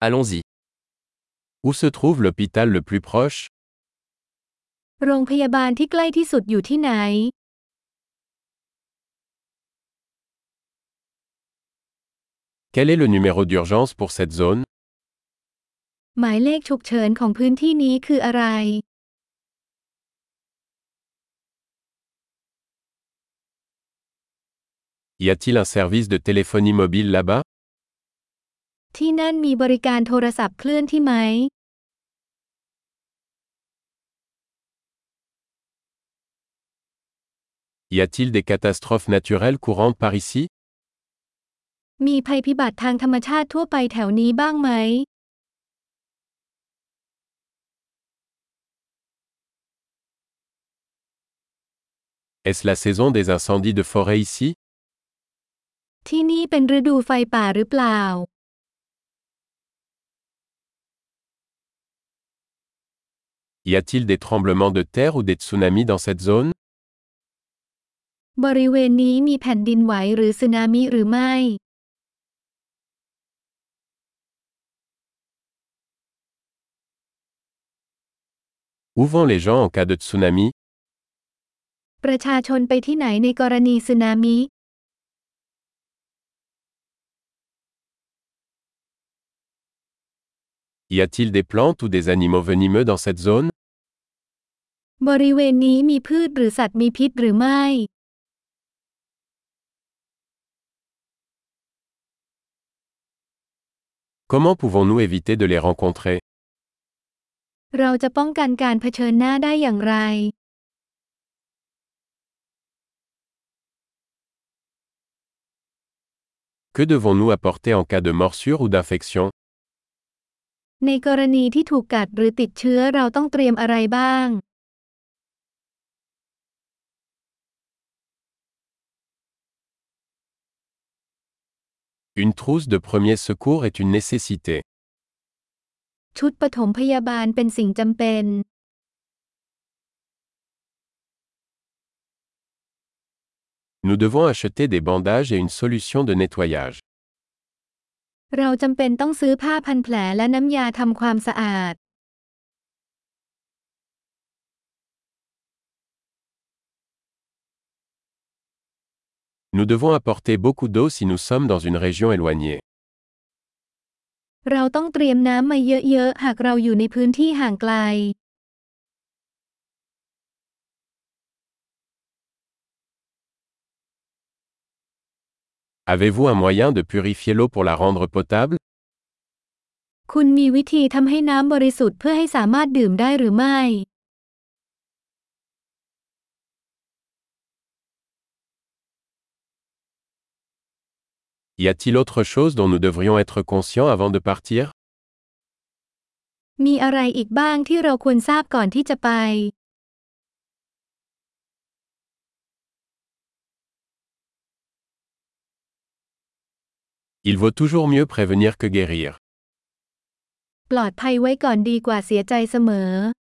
Allons-y. Où se trouve l'hôpital le plus proche? โรงพยาบาลที่ใกล้ที่สุดอยู่ที่ไหน Quel est le numéro d'urgence pour cette zone? หมายเลขฉุกเฉินของพื้นที่นี้คืออะไร Y a-t-il un service de téléphonie mobile là-bas? ที่นั่นมีบริการโทรศัพท์เคลื่อนที่ไหม Y a-t-il des catastrophes naturelles courantes par ici? มีภัยพิบัติทางธรรมชาติทั่วไปแถวนี้บ้างไหม Est-ce la saison des incendies de forêt ici? ที่นี่เป็นฤดูไฟป่าหรือเปล่า Y a-t-il des tremblements de terre ou des tsunamis dans cette zone? บริเวณนี้มีแผ่นดินไหวหรือสึนามิหรือไม่ Où vont les gens en cas de tsunami? ประชาชนไปที่ไหนในกรณีสึนามิ Y a-t-il des plantes ou des animaux venimeux dans cette zone? บริเวณนี้มีพืชหรือสัตว์มีพิษหรือไม่ Comment pouvons-nous éviter de les rencontrer? เราจะป้องกันการเผชิญหน้าได้อย่างไร Que devons-nous apporter en cas de morsure ou d'infection? ในกรณีที่ถูกกัดหรือติดเชื้อเราต้องเตรียมอะไรบ้าง Une trousse de premier secours est une nécessité. ชุดปฐมพยาบาลเป็นสิ่งจำเป็น Nous devons acheter des bandages et une solution de nettoyage. เราจำเป็นต้องซื้อผ้าพันแผลและน้ำยาทำความสะอาด Nous devons apporter beaucoup d'eau si nous sommes dans une région éloignée. เราต้องเตรียมน้ำมาเยอะๆหากเราอยู่ในพื้นที่ห่างไกล Avez-vous un moyen de purifier l'eau pour la rendre potable? คุณมีวิธีทำให้น้ำบริสุทธิ์เพื่อให้สามารถดื่มได้หรือไม่ Y a-t-il autre chose dont nous devrions être conscients avant de partir? มีอะไรอีกบ้างที่เราควรทราบก่อนที่จะไป Il vaut toujours mieux prévenir que guérir. ปลอดภัยไว้ก่อนดีกว่าเสียใจเสมอ